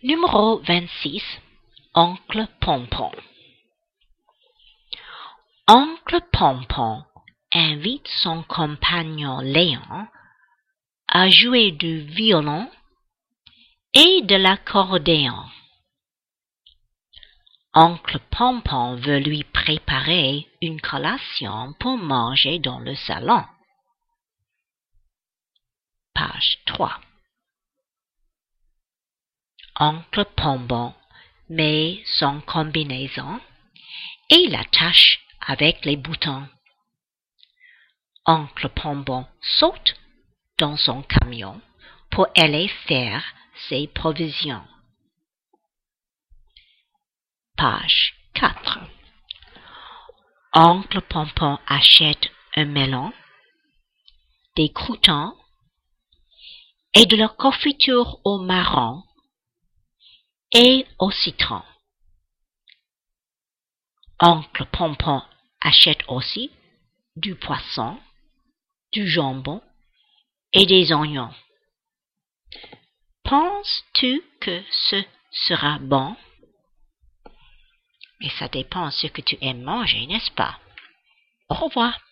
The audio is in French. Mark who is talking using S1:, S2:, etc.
S1: Numéro 26. Oncle Pompon. Oncle Pompon invite son compagnon Léon à jouer du violon et de l'accordéon. Oncle Pompon veut lui préparer une collation pour manger dans le salon. Page 3. Oncle Pompon met son combinaison et l'attache avec les boutons. Oncle Pompon saute dans son camion pour aller faire ses provisions. Page 4. Oncle Pompon achète un melon, des croûtons et de la confiture au marron et au citron. Oncle Pompon achète aussi du poisson, du jambon et des oignons. Penses-tu que ce sera bon? Mais ça dépend de ce que tu aimes manger, n'est-ce pas? Au revoir.